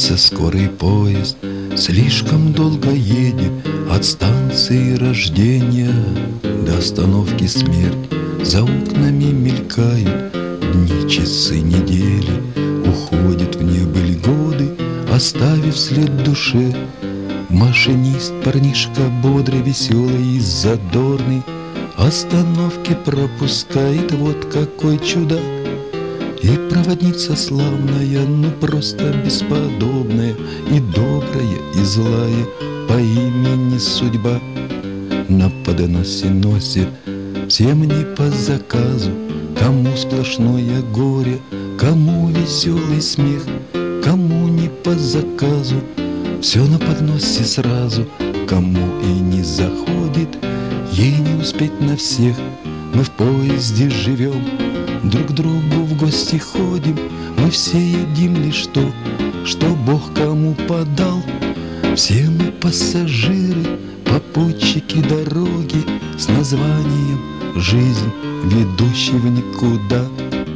Мчится скорый поезд, слишком долго едет от станции рождения до остановки смерть. За окнами мелькают дни, часы, недели, уходят в небыль годы, оставив след в душе. Машинист, парнишка бодрый, веселый и задорный, остановки пропускает, вот какой чудак. И проводница славная, ну просто бесподобная, и добрая, и злая, по имени Судьба. На подносе носит всем не по заказу, кому сплошное горе, кому веселый смех, кому не по заказу. Все на подносе сразу, кому и не заходит, ей не успеть на всех. Мы в поезде живем, друг к другу в гости ходим, мы все едим лишь то, что Бог кому подал. Все мы пассажиры, попутчики дороги с названием «Жизнь, ведущей в никуда».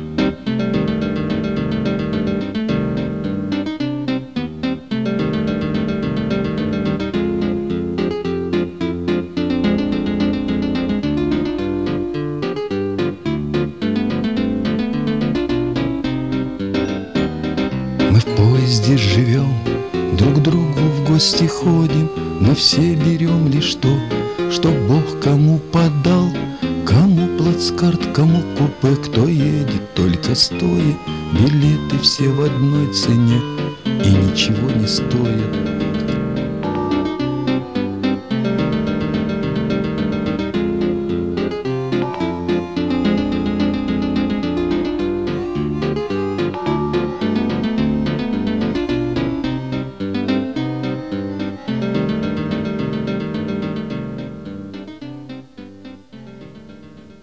Мы в поезде живем, друг к другу в гости ходим, мы все берем лишь то, что Бог кому подал. Кому плацкарт, кому купе, кто едет только стоя, билеты все в одной цене и ничего не стоят.